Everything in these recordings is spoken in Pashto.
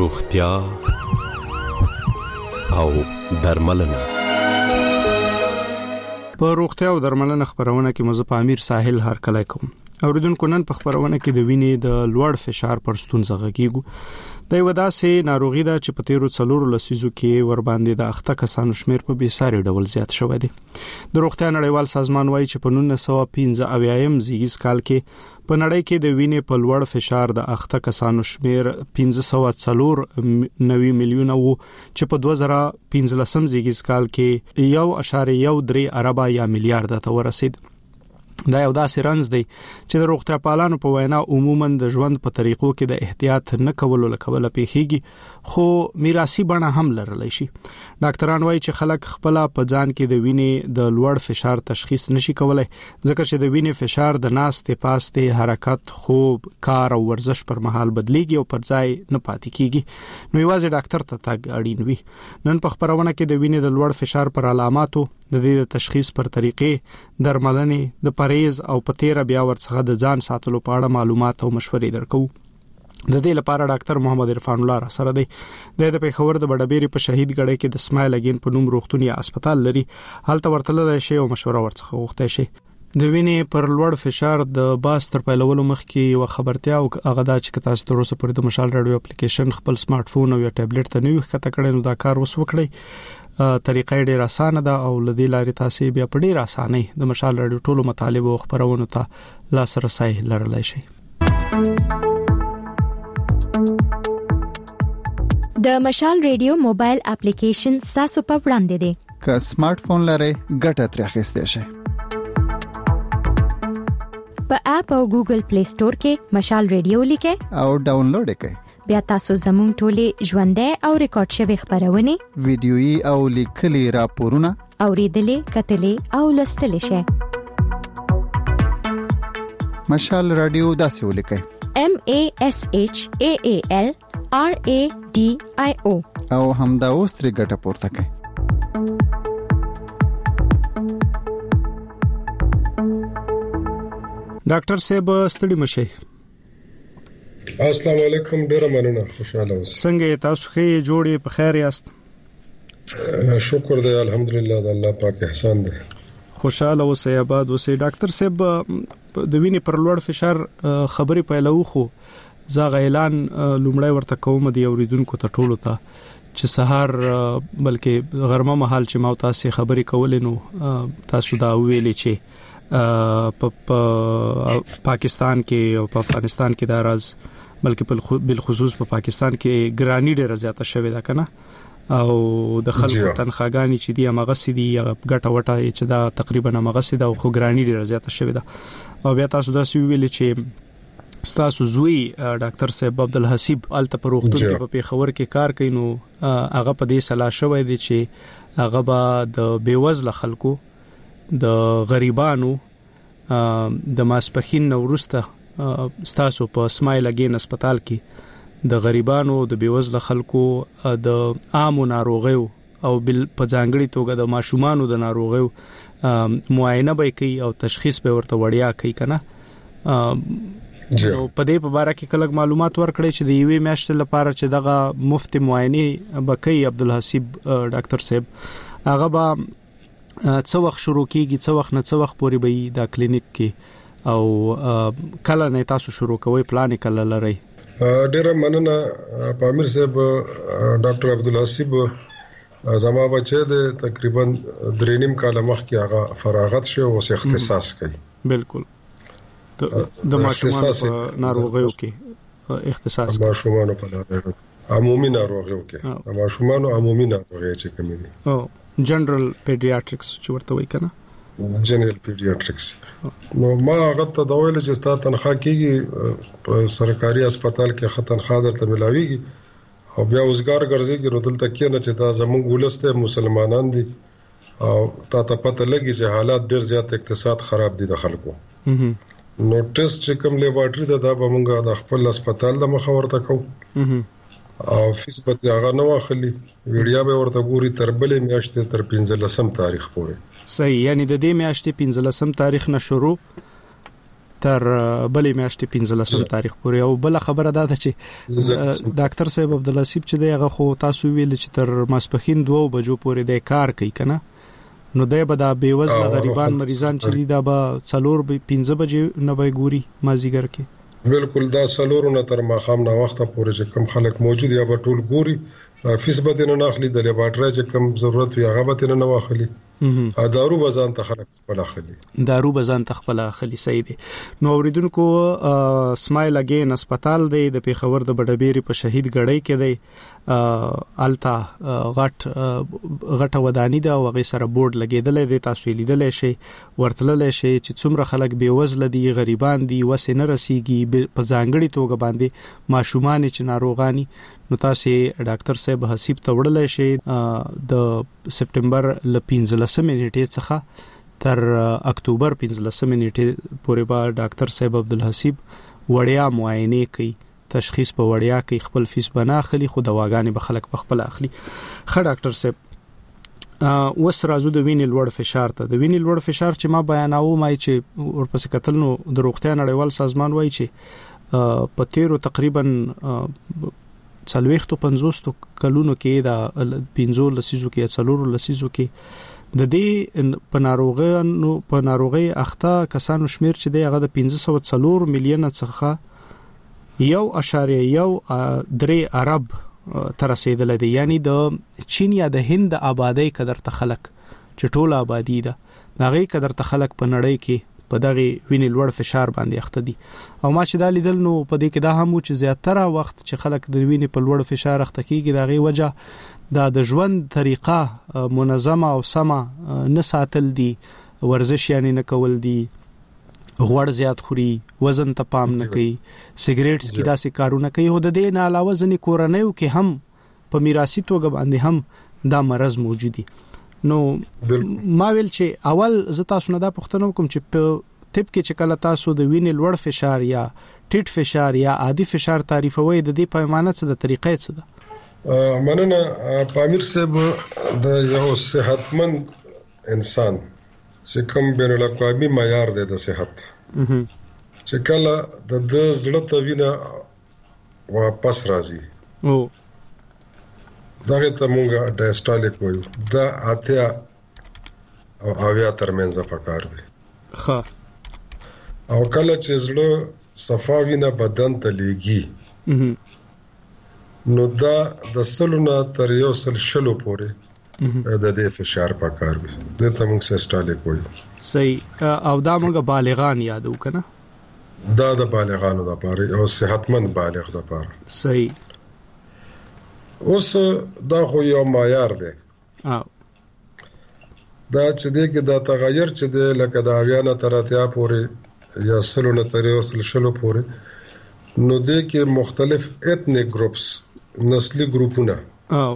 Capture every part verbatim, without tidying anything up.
روغتیا او درملنه. په روغتیا او درملنه خبرونه کې مزه په امیر ساحل هر کله کوم. اوریدونکو نن په خبرونه کې د وینې د لوړ فشار پر ستونزه غږیږو. د یو داسې ناروغي ده چې په تیرو څلورو لسیزو کې ور باندې د اخته کسانو شمیر په بیساري ډول زیات شوی دی. د روغتیا نړیوال سازمان وایي چې په نولس سوه پنځه اویایم زیږیز کال کې په نړۍ کې د وینې په لوړ فشار د اخته کسانو شمیر پنځه سوه څلور نوي میلیونه وو چې په دوه زره پنځلسم زیږیز کال کې یو اعشاریه یو درې اربه یا میلیارډ ته ورسید. دا یو داسې رنځ دی چې د روغتیا پالانو په وینا عموما د ژوند په طریقو کې د احتیاط نه کولو لکوله پیخیږي، خو میراثي بڼه هم لرلی شي. ډاکټران وایي چې خلک خپل په ځان کې د وینې د لوړ فشار تشخیص نشي کولای، ځکه چې د وینې فشار د ناستې پاستې حرکت، خوب، کار او ورزش پر مهال بدلیږي او پر ځای نه پاتې کیږي. نو یوازې ډاکټر ته تګ اړین وي. نن په خبرونه کې د وینې د لوړ فشار پر علاماتو، د دې د تشخیص پر طریقې، درملنې، د پرهیز او په تیر بیا ورڅخه د ځان ساتلو په اړه معلومات او مشورې درکو. د دې لپاره ډاکټر محمد عرفان الله را سره دی. د پېښور د بډبېری په شهید ګړی کې د اسماعیل اگین په نوم روغتون یا هسپتال لري. هلته ورتللی شي او مشوره ورڅخه غوښتای شي. د وینې پر لوړ فشار د باس تر پیلولو مخکې یو خبرتیا او هغه دا چې تاسو تر اوسه پورې د مشال رادیو اپلیکیشن خپل سمارټ فون او یا ټابلیټ ته نوی ښکته کړئ، نو دا کار وس وکړئ. طریقه ډېر اسانه ده او لدې لارې تاسو بیا په ډېر اسانۍ د مشال رادیو ټولو مطالب او خبرونو ته لاسرسي لرلی شي. د مشال رادیو موبایل اپلیکیشن تاسو په وړاندې دی. که سمارټ فون لرئ ګټه ترې اخیستئ شئ. په اپ او ګوګل پلی سٹور کې مشال رادیو لیکئ او ډاونلوډ یې کړئ. بیا تاسو زموږ ټولې ژوندۍ او ریکارډ شوی خبرونه، ویډیويي او لیکلي راپورونه اوریدلې، کتلې او لوستلې شئ. مشال رادیو داسې ولیکئ: M A S H A A L R A D I O او همدا اوس ترې ګټه پورته کړئ. ډاکټر صاحب ستړي مشئ. السلام علیکم، ډیره مننه، خوشاله اوسئ. څنګه تاسو ښه جوړې په خیر یاست؟ شکر دی، الحمدلله، د الله پاک احسان دی. خوشاله اوسئ، آباد اوسئ. ډاکټر صاحب د وینې پر لوړ فشار خبرې پیلو، خو زغه اعلان لومړی ورته کوم دی اوریدونکو ته ټولو ته چې سحر بلکې غرمه مهال چې ما تاسو خبرې کولې، نو تاسو دا ویلې چې په پاکستان کې او په افغانستان کې دا راز، بلکې بل خصوص په پاکستان کې ګرانی ډیره زیاته شوې ده کنه، او د خلکو تنخواګانی چې دی هغه سدي غټه وټه چې دا تقریبا هغه سده او خو ګرانی ډیره زیاته شوې ده. او بیا تاسو دا سی ویل چې ستاسو زوی ډاکټر صاحب عبدالحسیب الته په روغتون کې په پیښور کې کار کوي، نو هغه په دې صلاح شوی دی چې هغه به د بیوزله خلکو، د غریبانو د ماسپخین نورسته ستاسو په اسماعیل اگین هسپتال کې د غریبانو، د بیوزله خلکو، د عامو ناروغیو او بل په ځانګړي توګه د ماشومانو د ناروغیو معاینه به کوي او تشخیص به ورته وړیا کوي کنه. نو په دې په اړه کې کله معلومات ورکړي چې د یوې میاشتې لپاره چې دغه مفت معاینه به کوي عبدالحسیب ډاکټر صاحب، هغه به څو وخت شروع کیږي، څو وخت نه څو وخت پورې به دا کلینیک کې، او کله نه تاسو شروع کوئ، پلان کله لرئ؟ ډیره مننه پامیر صاحب. ډاکټر عبدالحسیب زما بچی د تقریبا درې نیم کال مخکې هغه فراغت شو او اختصاص کوي. بالکل د ماشومانو په ناروغیو کې اختصاص، ماشومانو په ناروغیو، عمومي ناروغیو کې، د ماشومانو عمومي ناروغي چې کومې دي، او جنرال پیډیاټریکس چې ورته وایي کنه، جنرال پیډیاټریکس. نو ما هغه ته دا ویل چې تا تنخوا کیږي په سرکاري هسپتال کې، خطن خاطر ته ملاويږي او بیا وزګار ګرځيږي، نو دلته کې نه چې دا زمونږ ولسته مسلمانان دي او تا ته پته لګي چې حالات ډیر زیات اقتصاد خراب دي د خلکو. نو ټیسټ چې کوم لیبارټری ده دا به مونږه د خپل هسپتال د مخ ورته کوو او فیس به هغه نه واخلي، ویډیا به ورته ګوري تر بلې میاشتې تر پنځلسم تاریخ پورې. صحیح، یعنی د دې میاشتې پنځلسم تاریخ نه شروع تر بلې میاشتې پنځلسم تاریخ پورې. او بل خبره دا ده چې ډاکټر صاحب عبدالحسیب چې دی هغه خو تاسو ویل چې تر ماسپخین دوه بجو پورې د کار کوي کنه، نو دی به دا بیوزله غریبان مریضان چې دی دا به څلور پنځه بجې نه به ګوري مازیګر کې. بالکل دا څلور نه تر ماښام نه وخت پورې چې کم خلک موجود یا به ټول ګوري، فیس به نه اخلي، د لیبارټری چې کم ضرورت وي هغه به نه واخلي، دارو بزان ته خلک خپل اخلي دارو بزان ته خپل اخلي. صحیح دي. نو اوریدونکو سمایل اگین هسپتال دی د پیښور د بډبيري په شهید ګړی کې دی، التا غټ غټه ودانی دا او غي سره بورډ لګیدل دی، تاسو لیدل شي ورتلل شي چې څومره خلک بیوزل دي، غریبان دي، وسه نه رسیږي، په ځانګړي توګه باندې ماشومان چې ناروغاني. نو تاسو ډاکټر صاحب حسیب ته وړل شي د سپټمبر ل پنځلسمې نیټې څخه تر اکتوبر پنځلسمې نیټې پورې به ډاکټر صاحب عبدالحسیب وړیا معاینه کوي، تشخیص په وړیا کوي، خپل فیس بنا اخلي، خو دواګانې به خلک په خپل اخلي. خه ډاکټر صاحب وس رازو د وینې لوړ فشار ته د وینې لوړ فشار چې ما بیاناو مای چې ورپسې کتل نو د روغتیا نړیوال سازمان وایي چې په تیرو تقریبا څلويختو پنځوستو کلونو کې دا پنځو لسیزو کې څلورو لسیزو کې د دې په ناروغانو په ناروغي اخته کسانو شمیر چې دی هغه د پنځه سوه څلور میلیون څخه یو اشاریه یو درې ارب تر رسیدل دي، یعنی د چین یا د هند آبادی قدر ته خلک چې ټول آبادی ده دغه قدر ته خلک په نړۍ کې په دغه وینې لوړ فشار باندې اخته دي. او ما چې دا لیدل نو په دې کې دا هم چې زیاتره وخت چې خلک د وینې په لوړ فشار اخته کیږي دغه وجه دا د ژوند طریقه منظمه او سمه نه ساتل دي، ورزش یعنی نه کول دي، غوړ زیات خوري، وزن ته پام نه کوي، سیګریټس کې داسې کارونه کوي. او د دې نه علاوه ځنې کورنیو کې هم په میراثي توګه باندې هم دا مرض موجود دي. نو ما ویل چې اول ز تاسو نه دا پوښتنه کوم چې په طب کې چې کله تاسو د وینې لوړ فشار یا ټیټ فشار یا عادي فشار تعریفوي د دې پیمانه څه د طریقې څه ده؟ مننه پامیر صاحب، د یو صحتمند انسان چې کوم بین الاقوامي معیار دی د صحت چې کله د د زړه ته وینه واپس راځي او دغه ته مونږه ډایسټالیک وایو، دا اتیا او اویا ترمنځ پکار وي. ښه. او کله چې زړه صفا وینه بدن ته لیږي نو دا د سلونه تر یو سل شلو پورې د دې فشار پکار وي، د ته مونږ سیسټالیک وایو. صحیح. او دا مونږه بالغان یادو کنه، دا د بالغانو لپاره او صحتمند بالغ لپاره. صحیح. اوس دا خو یو معیار دی، او دا چې دی کې دا تغیر چې دی لکه د اویانه تر اتیا پورې یا سلونه تر یو سل شلو پورې، نو دی کې مختلف ایتنیک گروپس نسلی ګروپونه او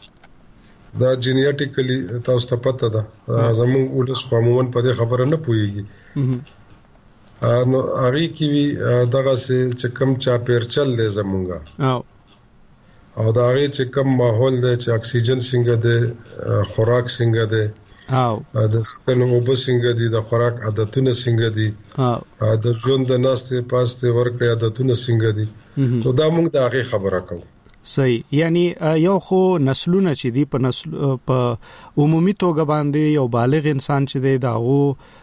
دا جینیټیکلی تاسو ته پته ده، زموږ ولس عموما په دې خبره نه پوهیږي. نو هغه کې وی دغه چې کم چا پیرچل دی زمونږه او او دا هغه چې کم ماحول دی چې اکسیجن څنګه دی، خوراک څنګه دی، او د سکن او بس څنګه دی، د خوراک عادتونه څنګه دي، او د ژوند د ناستې پاستې ورکې عادتونه څنګه دي، نو دا موږ د هغه خبره کوو. صحیح. یعنی یو خو نسلونه چې دی په نسل په عمومي توګه باندې یو بالغ انسان چې دی داغو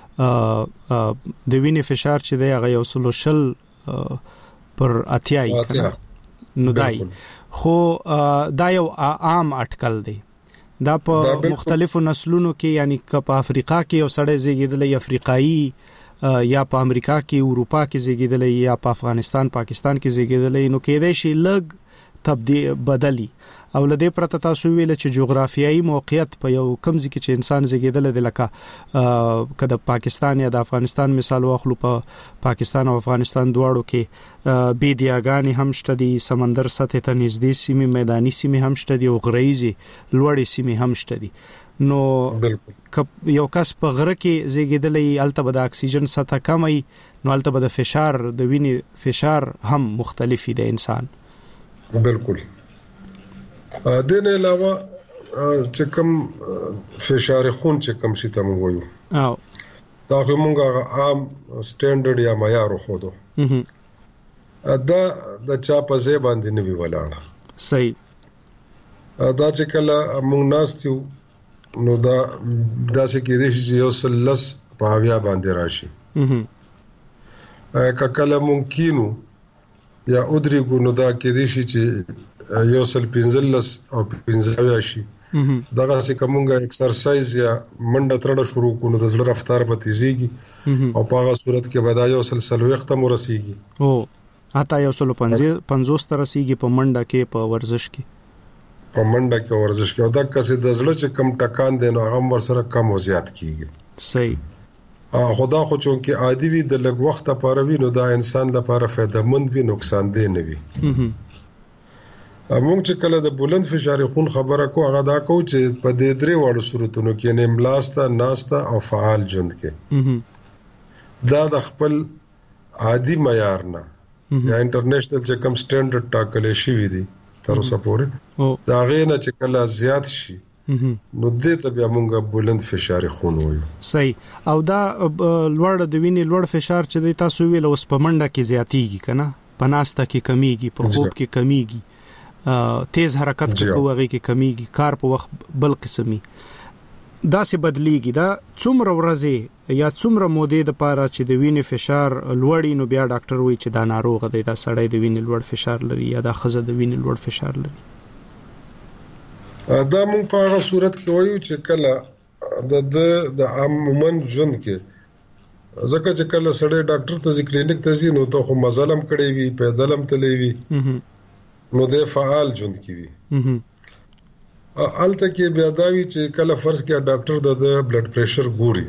د وینې فشار چې دی هغه یو سل شل پر اتیای کنه، نو دای خو دا یو عام اټکل دی. دا په مختلفو نسلونو کې، یعنی که په افریقا کې یو سړی زیږیدلی افریقایي یا په امریکا کې اروپا کې زیږیدلی یا په افغانستان پاکستان کې زیږیدلی، نو کېدای شي لږ تبدیل بدلی. او لدې پرته تاسو ویل چې جغرافیایي موقعیت په یو کمزې کې چې انسان زیږیدل دی، لکه کله پاکستان یا د افغانستان مثال واخلو، په پاکستان او افغانستان دواړو کې بیدیاګانې هم شته دي، سمندر سطح ته نږدې سیمې، میداني سیمې هم شته دي، او غریزي لوړې سیمې هم شته دي. نو یو کس په غره کې زیږیدلی، الته به د اکسیجن سطح کمای، نو الته به د فشار د وینې فشار هم مختلفي د انسان. بالکل. دین علاوه چې کوم فشار خون چې کوم شي ته مو وایو، او دا کومه عام سټانډرډ یا معیار خو دو دا د چا په ځای باندې نه وی ولاړه صحیح دا چې کله موږ ناستیو نو دا داسې کې دي چې یو سلس په اویا باندې راشي ا کله ممکنو یا ادري ګونو دا کې دي چې یو سل پنځلس او پنځه شي دغه څه کومه ایکسرسایز یا منډه ترډه شروع کو نو د زړه رفتار به تیزیږي او په هغه صورت کې به دا یو سلسله وخت مو رسیږي او اته یو سل پنځوس تر رسیږي په منډه کې په ورزش کې په منډه کې ورزش کې او دا کسې د زړه چې کم ټکان دی نو هغه ور سره کم او زیات کیږي صحیح ا خدا خو چون کې عادي وي د لږ وخت لپاره وي نو دا انسان لپاره فائدہ مند وي نقصان دی نه وي موږ چې کله د بلند فشار خون خبره کو هغه دا کو چې په دې درې وړو صورتونو کې نه ملاستا ناستا او فعال ژوند کې دا د خپل عادي معیار نه یا انټرنیشنل چې کوم سټانډرډ ټاکل شوی دی تر اوسه پورې دا غینه چې کله زیات شي نو دې ته بیا موږ بلند فشار خون وایو صحیح او دا لوړ د وینې لوړ فشار چې د تاسو ویل اوس په منډه کې زیاتیږي کنه په ناستا کې کمیږي په خوب کې کمیږي تیز حرکت کوي کې کمیږي کار په وخت بل قسمي دا سه بدلیږي دا څومره ورځې یا څومره مودې د پاره چې د وینې فشار لوړی نو بیا ډاکټر وایي چې دا ناروغ دی دا سړی د وینې لوړ فشار لري یا دا خزه د وینې لوړ فشار لري دا موږ په هغه صورت کې وایو چې کله د د عموماً ژوند کې ځکه چې کله سړی ډاکټر ته کلینیک ته ځي نو ته خو مزلم کړی وي پیدلم تللی وي نو د فعال ژوند کې وي الته کې بیا دا وی چې کله فرض کې ډاکټر د بلډ پریشر ګوري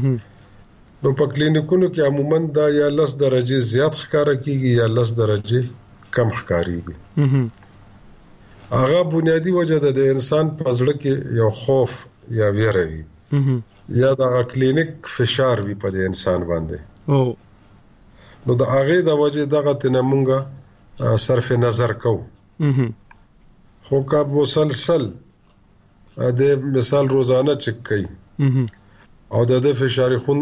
نو په کلینیکونو کې عموماً دا یا لس درجه زیات ښکارا کیږي یا لس درجه کم ښکاریږي هغه بنیادی وجه ده د انسان په زړه کې یو خوف یا ویره وي یا د کلینیک فشار وي په انسان باندې او نو د هغه د وجه دغه تنه مونږه صرف نظر کو خو کا مسلسل د مثال روزانه چک کوي او د فشار خون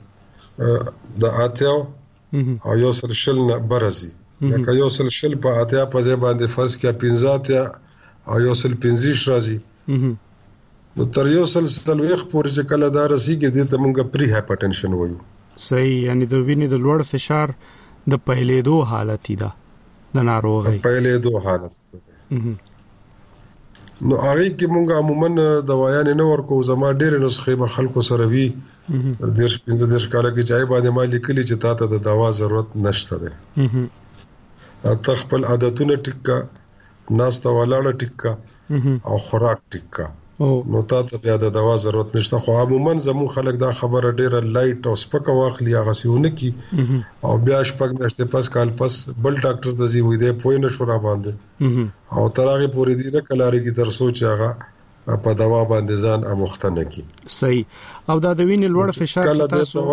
د اتیاو او یو سل شل نه برزي لکه یو سل شل په اتیا په ځای باندې فرض کې پنځه او یو سل پنځه راځي نو تر یو سل سلويخ پورې چې کله دا رسیږي د ته مونږه پری هایپرټنشن وایو صحیح یعنی د وینې د لوړ فشار د پهلې دوه حالت دي د ناروغي پهلې دوه حالت نو هغه کې مونږه عموماً دوايان نه ورکو زما ډېر نسخې به خلکو سره وی د پنځه دیرش کال کې چای باندې ما لیکلي چې تاسو ته د دوا ضرورت نشته ده ته خپل عادتونه ټیکا ناسته ولاړه ټیکا او خوراک ټیکا نو تاسو بیا د دوا ضرورت نشته خو عموماً زمو خلک دا خبره ډیره لایټ او سپکه واخلي هغه سيونه کی او بیا شپږ میاشتې پس کال پس بل ډاکټر ته ځي وې د پوی نه شو را باندې او ترغه پوری دي نه کلاري کی تر سوچ هغه په دوا باندې ځان امختنه کی صحیح او دا د وینې لوړ فشار چې تاسو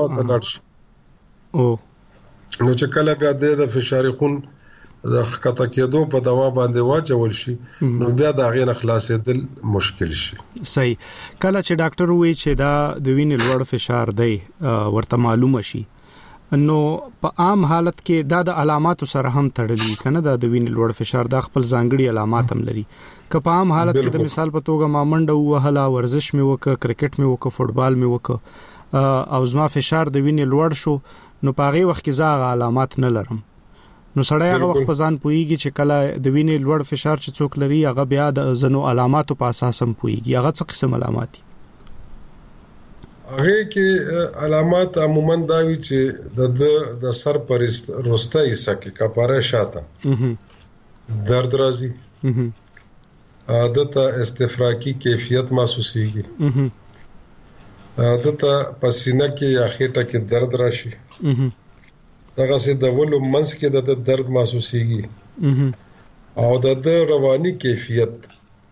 او نو چې کله بیا د فشار خون د خطا کېدو په دوا باندې واچول شي نو بیا دا غي نه خلاصېدل مشکل شي صحیح کله چې ډاکټر وایي چې دا د وینې لوړ فشار دی ورته معلومه شي نو په عام حالت کې دا د علاماتو سره هم تړلي کنه دا د وینې لوړ فشار د خپل ځانګړي علامات هم لري که په عام حالت کې د مثال په توګه ما منډه وهله ورزش مې وکړ کرکټ مې وکړ فوټبال مې وکړ او زما فشار د وینې لوړ شو نو په هغه وخت کې زاغه علامات نه لرم نو سړی هغه وخت په ځان پويږي چې کله د وینې لوړ فشار چې څوک لري هغه بیا د زنو علاماتو په اساس هم پويږي هغه څه قسم علامات دي هغه کې علامات عموماً دا وي چې د د سر پر روسته حصہ کې کپاره شاته درد راځي عادت استفراقی کیفیت محسوسيږي عادت پسینه کې یا خېټه کې درد راشي دغه سي د ولو منس کې د درد محسوسيږي او د رواني کیفیت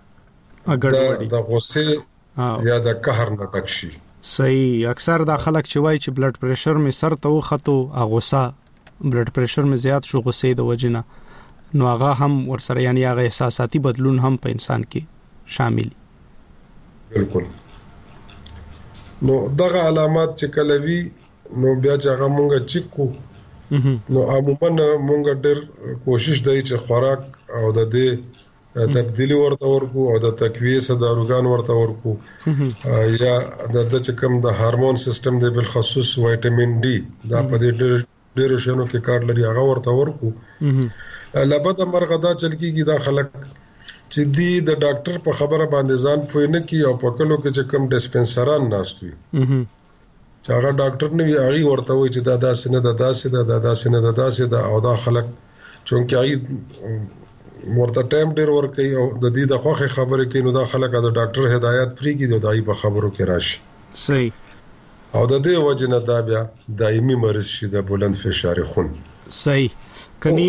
اگر د غصه یا د قهر نه ډک شي صحیح اکثر دا خلک چې وایي چې بلډ پریشر می سر ته وخته او غصه بلډ پریشر می زیات شو غصه د وجنه نو هغه هم ورسره یعنی هغه احساساتي بدلون هم په انسان کې شامل بالکل نو دغه علامات چې کله وی نو بیا چې هغه مونږ چیک کو نو عموما مونږ ډېر کوشش دی چې خوراک او د دې تبدیلی ورته ورکو او د تقویه صداروګان ورته ورکو یا د د چې کوم د هارمون سیستم دی بل خصوص وټامین ډي دا په دې ډېر شنو کې کار لري هغه ورته ورکو لبد مرغدا چل کیږي دا خلک چې دی د ډاکټر په خبره باندې ځان پوي نه کی او په کلو کې چې کوم ډیسپنسران ناشوي چې هغه ډاکټر نه وی هغه ورته وي چې دا داسې نه دا داسې دا داسې نه دا داسې دا او دا خلک چونکه هغه ورته ټایم ډیر ور کوي او د دې د خوخه خبره کوي نو دا خلک د ډاکټر هدایت پری کی د دای په خبرو کې راشي صحیح او د دې وجه نه دا بیا دایمي مرض شي د بلند فشار خون صحیح کني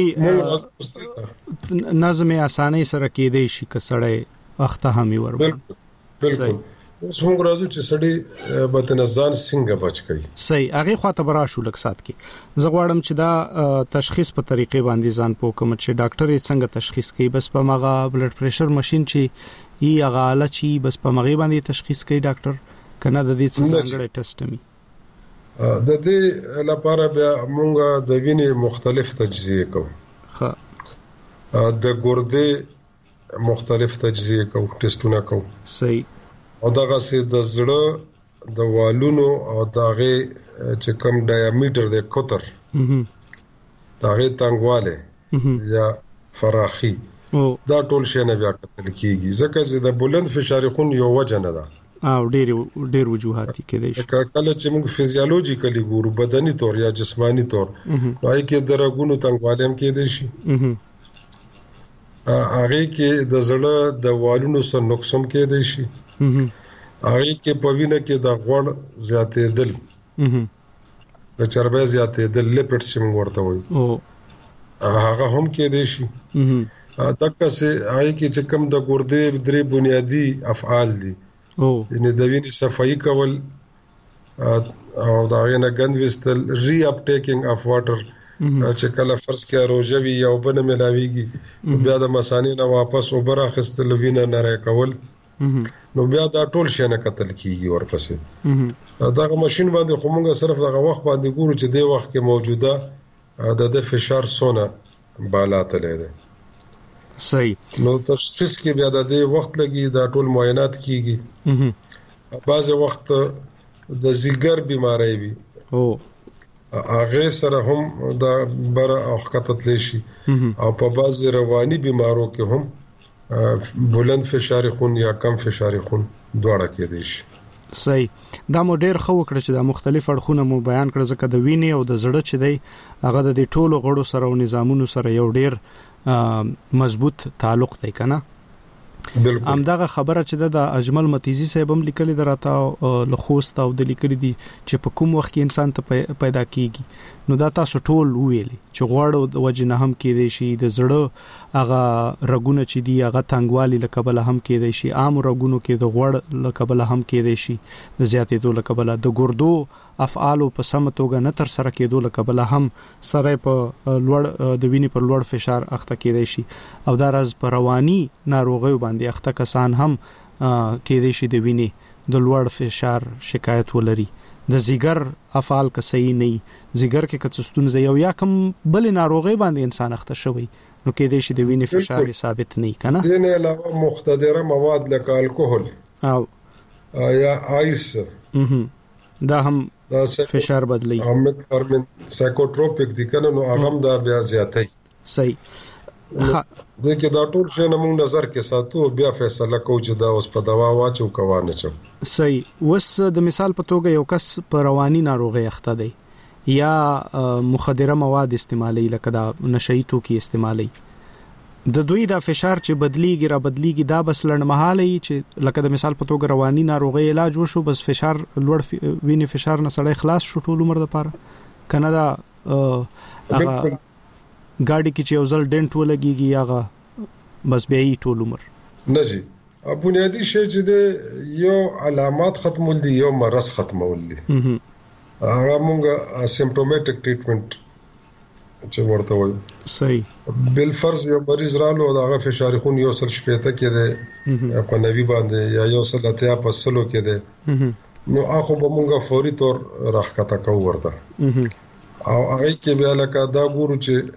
نظم اسانه سره کېدې شي کسړې اخته همي ور بالکل بالکل اوس موږ راځو چې سړی بدنزان څنګه بچ کړي صحیح هغه خاطر برا شو لک سات کې زه غواړم چې دا تشخیص په طریقې باندې ځان پوکم چې ډاکټر یې څنګه تشخیص کوي بس په مغه بلډ پريشر ماشين چې ای هغه اله چې بس په مغه باندې تشخیص کوي ډاکټر کنه د دې څه څنګه ټیسټ می د دې لپاره بیا موږ د وینې مختلف تجزیه کوو ښه د ګردې مختلف تجزیه کوو ټیسټونه کوو صحیح او دغه سي د زړه د والونو او دغه چې کوم ډایامیټر د قطر دغه تنګواله یا فراخي دا ټول شی نه بیا کتل کیږي ځکه چې د بلند فشار خون یو وجه نه ده او ډېر ډېر وجوهات کې دي کله چې موږ فزیولوژیکلی ګورو بدني تور یا جسمانی تور راځي کې درګونو تنګوالم کې دي شي هغه کې د زړه د والونو سره نقصان کې دي شي هغه کې په وینه کې د غوړ زیاتېدل د چربي زیاتېدل لیپټ سیم ورته وي او هغه هم کې دي شي دغه سه هغه کې چې کوم د ګردې درې بنیادی افعال دي او ان د وینې صفائی کول او دا غنه غند وستل ری اپ ټیکینګ اف واټر چې کله فرض کې روجوي یا وبنه ملاويږي بیا د مسانې نه واپس اوبره خستل وینه نه کول نو بیا دا ټول شي نه قتل کیږي ورپسې دا ماشين باندې خمونګه صرف دغه وخت باندې ګورو چې د وخت کې موجوده د د فشار سونه بالا تللی دی صحیح نو تشخیص کې بیا د دې وخت لګي دا ټول معاینات کیږي بعض وخت د زیګر بیماری وي او هغه سره هم د بر او خطت لشي او په بعض رواني بیمارو کې هم بلند فشار خون یا کم فشار خون دواړه کېدای شي صحیح دا مو ډیر خو وکړه چې د مختلف اړخونو مو بیان کړ ځکه د وینې او د زړه چې دی هغه د ټولو غړو سره او نظامونو سره یو ډیر مضبوط تعلق دی کنه بالکل همدغه خبره چې د اجمل متیزی صاحب هم لیکلي دراته لخوست او د لیکلي دي چې په کوم وخت کې انسان ته پیدا کیږي نو دا تاسو ټول ویلي چې غواړو د وجه نه هم کېدای شي د زړه هغه رګونه چې دی هغه تنګوالي لکبل هم کېدای شي عام رګونو کې د غوړ لکبل هم کېدای شي د زیاتېدو لکبل د ګردو افعال په سم توګه نه تر سره کېدو لکبل هم سره په لوړ د وینې پر لوړ فشار اخته کېدای شي او دا راز په رواني ناروغیو باندې اخته کسان هم کېدای شي د وینې د لوړ فشار شکایت ولري د زیګر افعال که صحیح نه زیګر کې کڅستون زې یو یا کم بل ناروغي باندې انسان اخته شوی نو کېدای شي د وینې فشار ثابت نه کنه دین علاوه مختدره مواد لکه الکوهول او یا آیس دا هم فشار بدلی همت فرمن سایکوټروپیک دي کنه نو هغه دا بیا زیاتای صحیح دغه دا ټول شی نه موږ نظر کې ساتو بیا فیصله کوو چې دا اوس په دوا واچو کوانه چو صحیح وس د مثال په توګه یو کس په رواني ناروغي اخته دی یا مخدره مواد استعمالي لکه دا نشئی توکي استعمالي د دوی دا فشار چې بدلیږي را بدلیږي دا بس لړمحاله چې لکه د مثال په توګه رواني ناروغي علاج وشو بس فشار لوړ وینې فشار نه سړی خلاص شو ټول عمر لپاره کنه دا هغه ګاډي کې چې یو ځل ډنټ ولګيږي هغه بس به یې ټول عمر نه جی بنیادی شی چې د یو علامات ختمول دي یو مرض ختمول دي هغه موږ سیمپټومټک ټریټمنټ چې ورته وایو صحیح بل فرض یو مریض رالو او هغه فشار خون یو سل شپېته کې ده په نوي باندې یا یو سل اتیا په سلو کې ده نو اخو به مونږه فوري تور راخکته کو ورته او هغه کې بیا لکه دا ګورو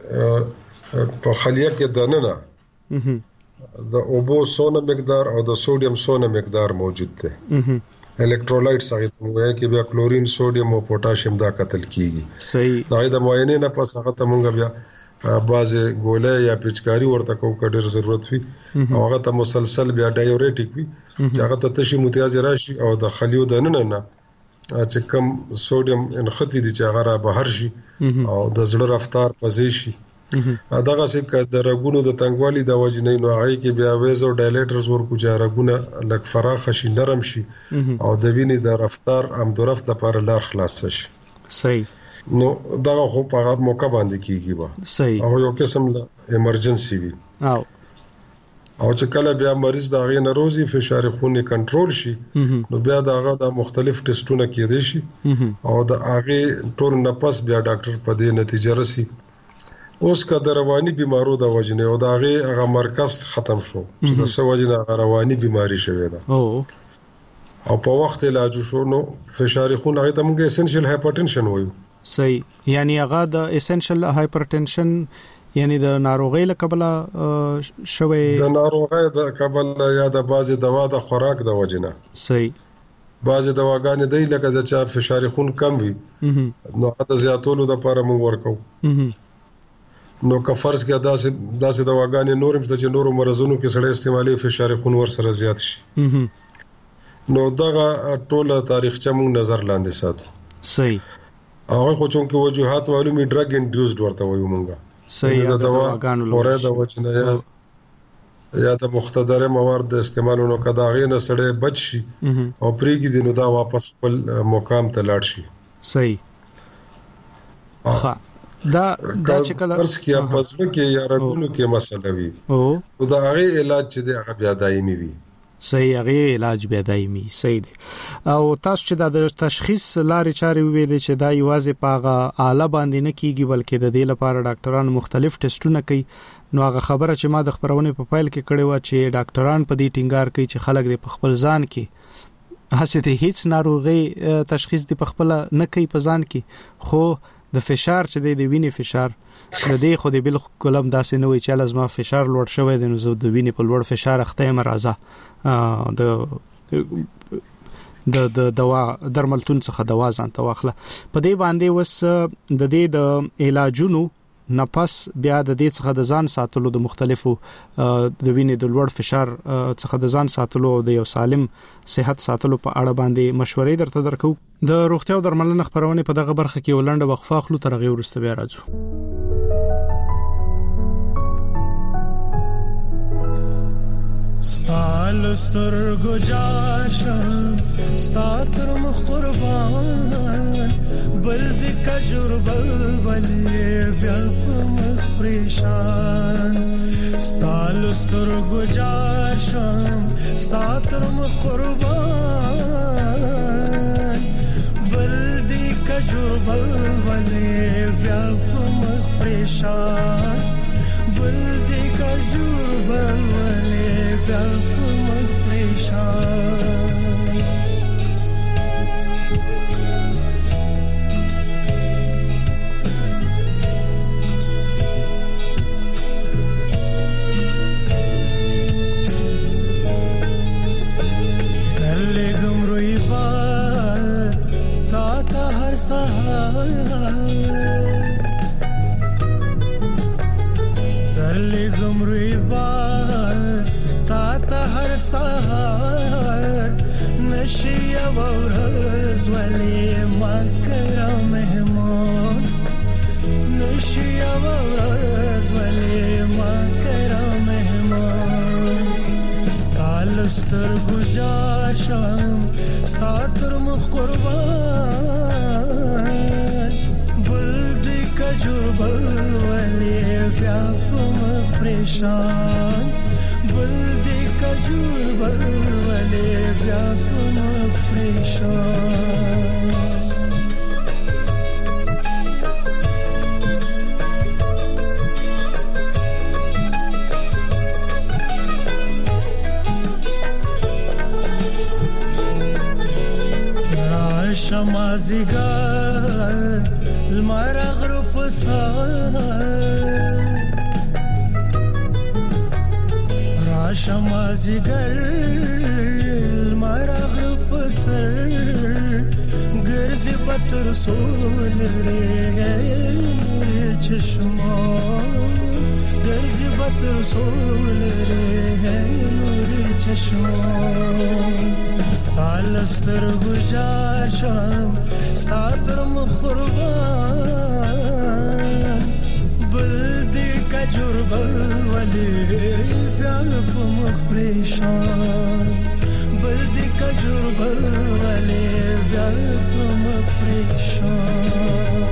چې په خلیه کې دننه د اوبو سونه مقدار او د سوډیم سونه مقدار موجود دی الکترولایټس هغه ته وایي چې بیا کلورین سوډیم او پوتاشیم دا قتل کیږي صحیح دا د معاینې نه پس هغه ته مونږ بیا بعضه ګولې یا پچکاری ورته کو کډر ضرورت وي او هغه ته مسلسل بیا ډایورټیک وي چې هغه ته تشي متیاز راشي او د خلیو د نن نه چې کم سوډیم انختی دي چې هغه را بهر شي او د زړه رفتار پزې شي دغه څه د رګونو د تنګوالي د وجنې نو هغه کې بیا ویزو ډایلیټرز ورکو چې رګونه لک فراخ شي نرم شي او د وینې د رفتار امدورفت لپاره لار خلاص شي صحیح نو دا خو په هغه موقع باندې کیږي با صحیح او یو قسم له ایمرجنسي وي او او چې کله بیا مریض دا غي ناروزي فشار خون کنټرول شي نو بیا دا هغه د مختلف ټیسټونه کېدي شي او دا هغه ټول نفس بیا ډاکټر په دې نتیجه رسي اوس کا د رواني بيمارو د وجنه او دا هغه هغه مرکز ختم شو چې د سو وجنه رواني بيماري شوې ده او او په وخت علاج شو نو فشار خون هغه ته موږ اسنشل هایپرټنشن وایو صحیح یعنی هغه د اسنشل هایپرټنشن یعنی د ناروغۍ له کبله شوې د ناروغۍ د کبله یا د بازي دوا د خوراک د وجنه صحیح بازي دواګانې دی لکه چې چا فشار خون کم وي نو هغه زیاتولو د لپاره موږ ورکو نو که فرض کې داسې داسې دواګانې نور هم چې نورو مرزونو کې سړی استعمالي فشار خون ور سره زیات شي نو دغه ټوله تاریخچه موږ نظر لاندې ساتو صحیح هغه خو چې وجوهات معلومي ډرګ انډیوسډ ورته وایو موږ صحیح د دواګانو لپاره د وجنه یا یا د مختدره مواد د استعمالونو کدا غي نه سړی بچ شي او پریږي دي نو دا واپس خپل مقام ته لاړ شي صحیح ها دا دا چې کله فرض کیا پزړه کې یا رګونو کې مسله وي او دا هغه علاج چې د هغه بیا دایمي وي صحیح هغه علاج بیا دایمي صحیح دی او تاسو چې د تشخیص لارې چارې ویلې چې دا یوازې پاغه اعلی باندې نه کیږي بلکې د دې لپاره ډاکټران مختلف ټیسټونه کوي نو هغه خبره چې ما د خبرونه په فایل کې کړې و چې ډاکټران په دې ټینګار کوي چې خلک د خپل ځان کې هڅه ته هیڅ ناروغي تشخیص دی په خپل نه کوي په ځان کې خو د فشار چې د وینې فشار د دې خو د بل کلم داسې نه وي چې لازم فشار لوړ شوی دی نو زه د وینې په لوړ فشار اخته مرزه د د د دوا درملتون څخه دوا ځان ته واخله په دې باندې وس د دې د علاجونو نفس بیا د دې څخه د ځان ساتلو د مختلفو د وینې د لوړ فشار څخه د ځان ساتلو او د یو سالم صحت ساتلو په اړه باندې مشورې درته درکو د روغتیا او درملنې خبرونه په دغه برخه کې ولنډه وقفه اخلو تر غوړ ورسته بیا راځو ستال سترګو جاشم ستاتر مخ قربان بل د کجور بل بلې بیا په مخ پریشان ستال سترګو جاشم ستاتر مخ قربان بل د کجور بل بلې بیا په مخ پریشان بل د کجور بل بلې بیا په مخ پریشان مازیګر لمر غروب سار راشه مازیګر لمر غروب سار ګرځي پتر سول ری چشمه ګرځي پتر سول ری چشمه ستال سر گزار شم ستاتر مخربان بلدی کجور بل ولی بیال پمخ پریشان بلدی کجور بل ولی بیال پمخ پریشان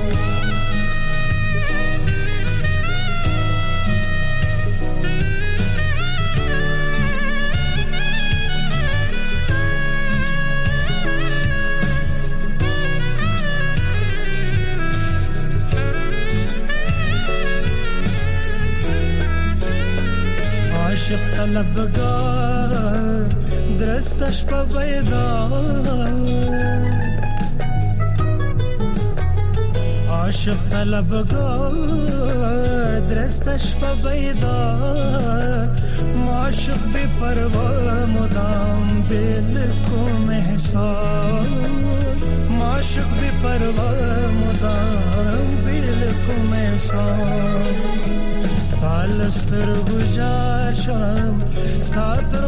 عاشق طلبگار درستش پا بیدار عاشق طلبگار درستش پا بیدار معاشق بی پروا مدام بلکم احسان معاشق بی پروا مدام بلکم احسان ستال سر گزار شم ساتر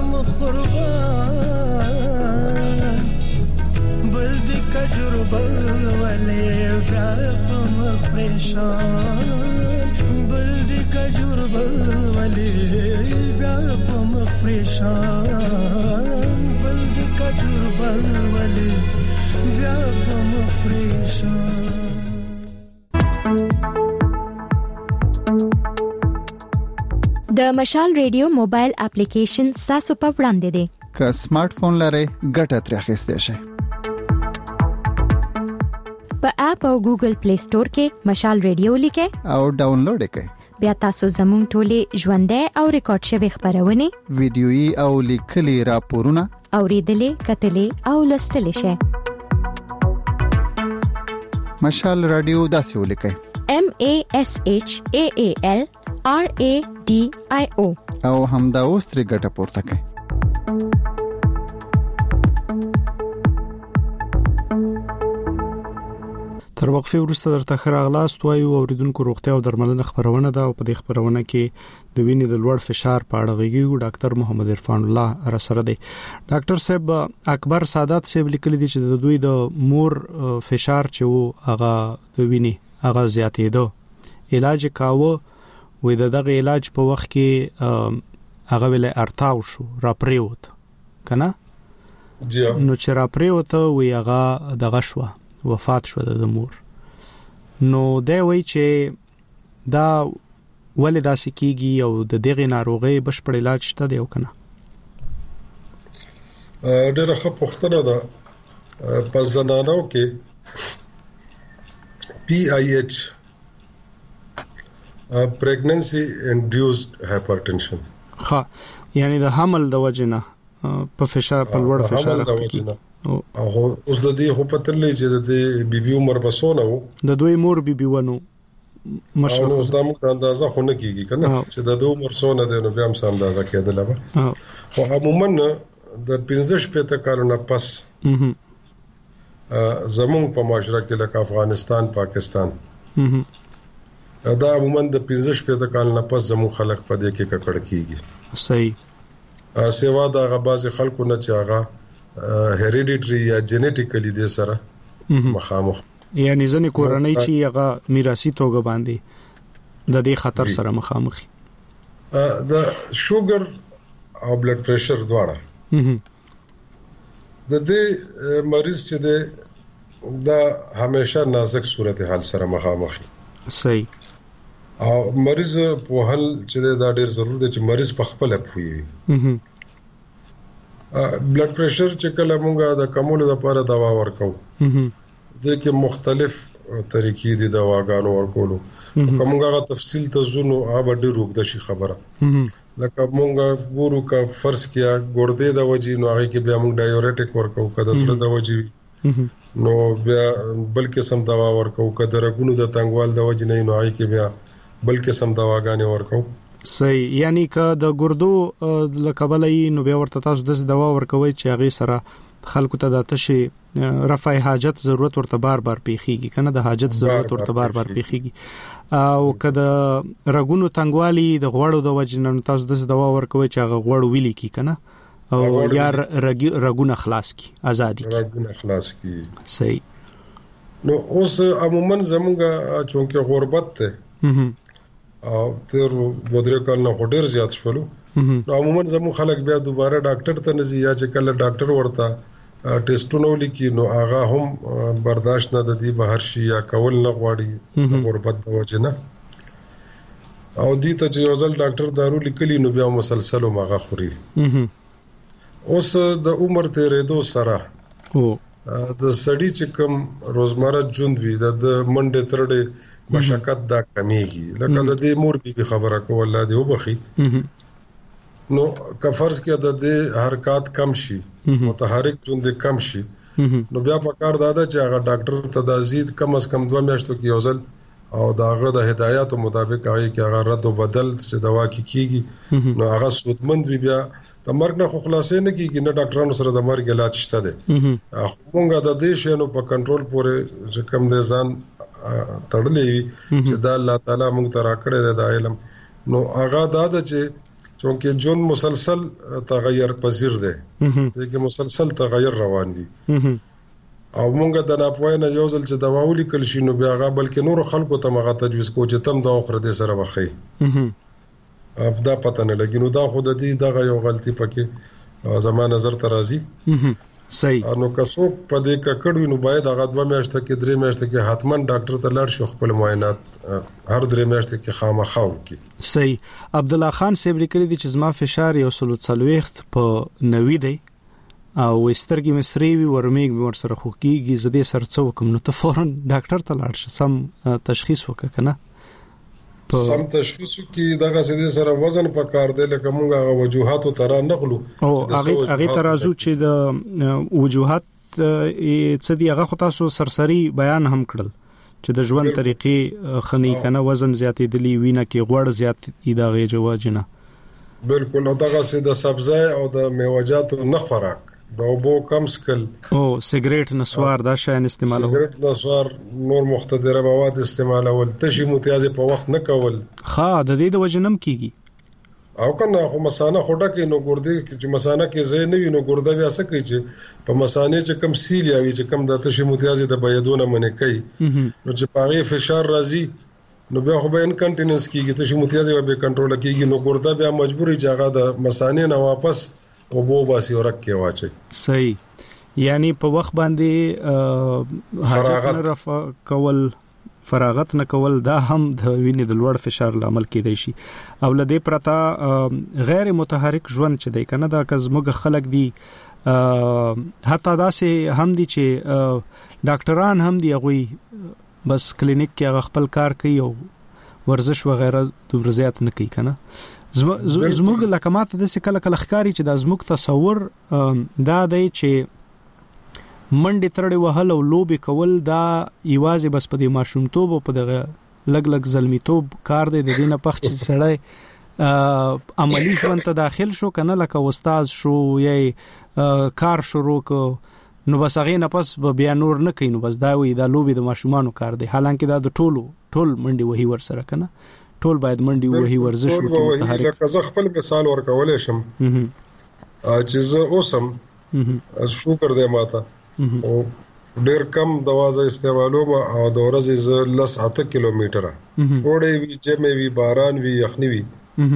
مخربان بلدی کجور بل ولی بیاپم پریشان بلدی کجور بل ولی بیاپم پریشان بلدی کجور بل ولی بیاپم پریشان د مشال ریډیو موبایل اپلیکیشن تاسو په وړاندې دی که سمارټ فون لرئ ګټه ترې اخیستی شئ په اپ او ګوګل پلی سٹور کې مشال ریډیو لیکئ او ډاونلوډ یې کړئ بیا تاسو زموږ ټولې ژوندۍ او ریکارډ شوي خبرونه ویډیويي او لیکلي راپورونه اوریدلې کتلې او لوستلې شئ مشال رادیو داسې ولیکئ M A S H A A L R A D I O او همدا اوس ترې ګټه پورته کړئ تر وقفه وروسته درته خراغلاست وایو اوریدونکو روغتیا او درملنه خبرونه ده او په دې خبرونه کې د وینې د لوړ فشار په اړه غږیږو ډاکټر محمد عرفان الله را سره دی ډاکټر صاحب اکبر سادات صاحب لیکلي دي چې د دوی د مور فشار چې وو هغه د وینې هغه زیاتېده علاج کاوه وې دغه علاج په وخت کې هغه ویل ارتاو شو را پریوت کنه جی نو چې را پریوت وې هغه دغه شو وفات شو د مور نو دا وی چې دا ولې داسې کیږي او د دغه ناروغي بشپړ علاج شته دی او کنه ډېر ښه پوښتنه ده په زنانو کې پی آی ایچ pregnancy induced hypertension ها یعنی د حمل د وجنه په فشار په لوړ فشار اخته او اوس د دې خو پته لې چې د بي بي عمر بسونه وو د دوی مور بي بي ونو مشر اوس د موږ اندازه خو نه کیږي کنه چې د دوی عمر سونه ده نو بیا هم سم اندازه کېدل به خو عموما د پنځه شپږ کالونو پس زمون په معاشره کې لکه افغانستان پاکستان دا عموما د پنځه شپږ کالونو پس زمون خلک په دې کې ککړ کیږي صحیح سیوا دا غباز خلکو نه چې هغه هریډیټری یا جنیټیکلی دې سره مخامخ یعنی ځنې کورنۍ چې هغه میراثي توګه باندې د دې خطر سره مخامخ د شوګر او بلډ پريشر دواړه د دې مریض چې دا همیشه نازک صورتحال سره مخامخ صحیح او مریض په حل چې دا ډېر ضروري دی چې مریض په خپل پوي بلډ پريشر چې کله مونږه د کمولو لپاره دوا ورکو د کې مختلف طریقې دي دواګانو ورکولو کومه تفصیل ته زونو آب ډېر وګد شي خبره لکه مونږه ګورو کا فرض کیا ګردې د وجې نو هغه کې بیا مونږ ډایورټیک ورکو کده سره د وجې نو بیا بل قسم دوا ورکو کده رګونو د تنګوال د وجې نه نو آی کې بیا بل قسم دواګانې ورکو. صحیح. یعنی که د ګردو لکبلې نو بیا ورته تاسو د دوا ورکوي چې هغه سره خلکو ته د تشي رفع حاجت ضرورت ورته بار بار پیخيږي کنه د حاجت ضرورت ورته بار بار پیخيږي او کده رګونو تنګوالي د غوړو د وجنن تاسو د دوا ورکوي چې هغه غوړ ویلي کی کنه او یا رګونه خلاص کی ازادي کی رګونه خلاص کی. صحیح. نو اوس عموما زموږه چونکه غربت ته او تر ودره کال نه هډر زیات شولو نو عموما زمو خلک بیا دوباره ډاکټر ته نزي یا چې کله ډاکټر ورته ټیسټونه ولیکي نو هغه هم برداشت نه د دې بهر شي یا کول نه غواړي غربت د وجه نه او دې ته چې یو ځل ډاکټر دارو لیکلي نو بیا مسلسل ماغه خوري. اوس د عمر تیرېدو سره او د سړی چې کوم روزمره ژوند وي د منډه ترډه مشقت دا کمیږي لکه د دې مور بي خبره کوله الله دې وبخي نو کفرض کې د دې حرکت کم شي متحرک ژوند کم شي نو بیا په کار دادا چې هغه ډاکټر ته د زید کم از کم دوه میاشتو کې یو ځل او داغه د هدایاتو مطابق هغه کې هغه رد او بدل چې دوا کې کیږي نو هغه سودمند وي بیا د مرګ نه خلاصې نه کیږي نه ډاکټرانو سره د مرګ علاج شته دي. هغه د دې شنو په کنټرول پورې چې کم دي ځان تړلې وي چې دا الله تعالی موږ ته راکړی د علم نو هغه دا د چې چونکه جون مسلسل تغیر پذیر دی چې مسلسل تغیر روان وي او موږ د ناپوهۍ نه یو ځل چې دوا ولیکل شي نو بیا هغه بلکې نور خلکو ته مغه تجویز کو چې تم دا اخر دې سره وخی اب دا پته نه لګي نو دا خود دې دغه یو غلطي پکې زما نظر ته راځي. صحیح. نو که څوک په دې ککړ وي نو باید هغه دوه میاشتې کې درې میاشتې کې حتمان ډاکټر ته لاړ شي خپل معاینات هر درې میاشتې کې خامخا وکړي. صحیح. عبد الله خان صاحب لیکلي دي چې زما فشار یو سل وڅلويخت په نوي دی او سترګې مصری وي ورمېګ ور سره خوکیږي زده سر څو کوم نو ته فورن ډاکټر ته لاړ شې سم تشخیص وکړه کنه سم تشخیص کې دغه سده سره وزن په کار دی لکه موږ وجوهات ترا نغلو او هغه هغه ترازو چې د وجوهات څه دی هغه تاسو سرسری بیان هم کړل چې د ژوند طریقې خنی کنه وزن زیاتې دلی وینه کې غوړ زیات ایداغه جواجنه بالکل او دغه سده سبزی او د میوه‌جات نه خوراک دا وبو کم سکل او سیګریټ نسوار دا شاین استعمالول سیګریټ نسوار نور مختدره مواد استعمالول تشي متیازه په وخت نه کول خا د دې د وجنم کیږي او کنه خو مسانه خوټه کې نو ګردې چې مسانه کې زې نه وي نو ګرده بیا څه کوي چې په مسانه چې کم سیل یاوي چې کم د تشي متیازه د بيدونه منې کوي نو چې پاره فشار راځي نو بیا خو به ان کنټیننس کیږي تشي متیازه به کنټرول کیږي نو ګرده بیا مجبوري ځای د مسانه نه واپس او بو باسي ورکه واچي. صحیح. یعنی په وخت باندې حاجت نه رفع کول فراغت نه کول دا هم د وینې د لوړ فشار لامل کېدای شي او لدې پرتا غیر متحرک ژوند چې دی کنه دا کزموږ خلک دی حتی دا سه هم دي چې ډاکټران هم دی غوي بس کلینیک کې خپل کار کوي او ورزش و غیره د ورزيات نه کوي کنه زموږ لکمات د سکل کله ښکاری چې د زموږ تصور دا دی چې منډه ترړې وهل او لوبي کول دا ایوازي بس په دې ماشومتوب او په دغه لګ لګ زلمیتوب کار دی د دینه پخ چې سړی عملی ژوند ته داخل شو کنه لکه استاد شو یې کار شروع کو نو بس هغه نه پس بیا نور نه کین بس دا وی دا لوبي د ماشومانو کار دی حالانکه دا د ټولو ټول منډي وਹੀ ور سره کنه ټول باید منډي وਹੀ ورزش وکړي متحرک لکه زه خپل مثال ورکولای شم چې زه اوسم شکر دې ماته او ډېر کم دوازه استعمالوم او د ورځې ز لس اته کیلومتره وړې وی چې مې وی باران وی یخنی وی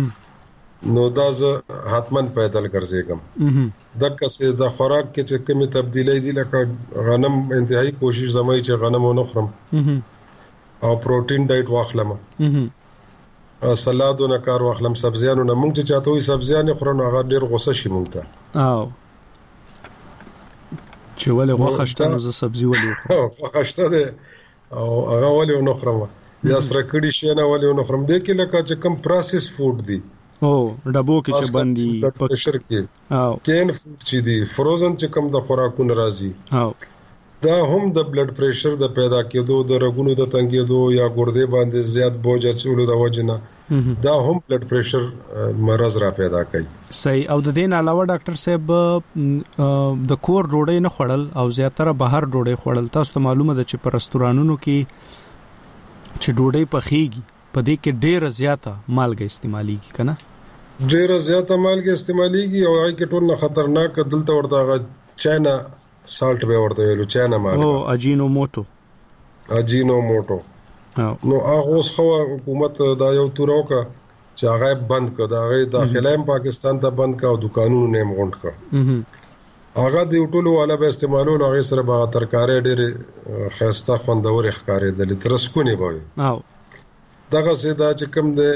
نو دا زه حتمن پیدل ګرځېږم دغه څه د خوراک کې چې کومه تبدیلی دي لکه غنم انتهایی کوشش زمای چې غنم ونه خورم او پروتین ډایټ واخلم سلاد او کار واخلم سبزیانو نه مونږ چې چاته وي سبزیانه خورنه هغه ډیر غوسه شي مونږ ته او چې ولې غوښشته نو ز سبزی ولې غوښشته ده او هغه ولې نه خورم یا سره کړي شي نه ولې نه خورم د کې لکه چې کم پروسس فود دي او ډبو کې چې باندې په شرکت او کین فود چې دي فروزن چې کم د خوراکونو راځي او دا هم د بلډ پریشر د پیدا کېدو د رګونو د تنګېدو یا ګردې باندې زیات بوج اچولو د وجنه دا هم بلډ پریشر مرز را پیدا کوي. صحیح. او د دین علاوه ډاکټر صاحب د کور ډوډۍ نه خوړل او زیاتره بهر ډوډۍ خوړل، تاسو ته معلومه ده چې په رستورانونو کې چې ډوډۍ پخېږي په دې کې ډېر زیاته مالګه استعمالېږي کنه، ډېر زیاته مالګه استعمالېږي او هغه کې ټول نه خطرناک دلته ورته چاینا سالت به ورته ویلو، چاینا مالګه او اجینو موټو اجینو موټو نو هغه اوس خو حکومت دا یو توروکا چې هغه بند کړ، دا هغه داخله پاکستان ته بند کړ او دکانونو نه مونږ کړ، هغه د ټولو والا به استعمالول، هغه سره به ترکارې ډېر خسته خوندور ښکارې د لترسکونی وای او دغه سیدا چې کوم د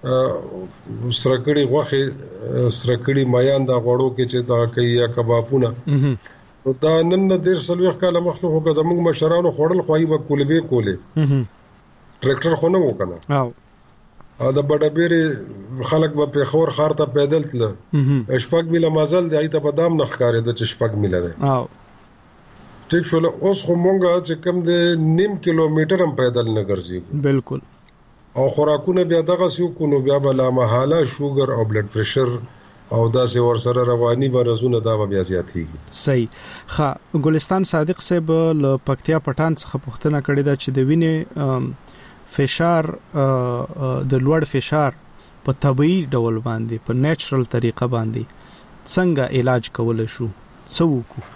سرکړی غوخه سرکړی میان دا غوړو کې چې دا کوي یا کبابونه دا نن د ډیر سلوخ کاله مخکې خو زموږ مشرانو خوړل خوای به کولبه کوله ټریکټر خو نه وکنه او دا بډبېری خلک به په خور خار ته پیدل تل شپږ میله مازل دی ته په دام نه ښکارې د چې شپږ میله دی او ټیک شو. اوس خو مونږه چې کم د نیم کیلومتر هم پیدل نه ګرځي بالکل، او خوراکونه بیا دغه سیو کو نو بیا بلا محاله شوګر او بلډ پریشر او داسې ور سره رواني مرزونه دا بیا زیاتېږي. صحیح. ښه، ګلستان صادق صاحب له پکتیا پټان څخه پوښتنه کړې ده چې د وینې فشار د لوړ فشار په طبيعي ډول باندې په نیچرل طریقه باندې څنګه علاج کولای شو، څه وکړو؟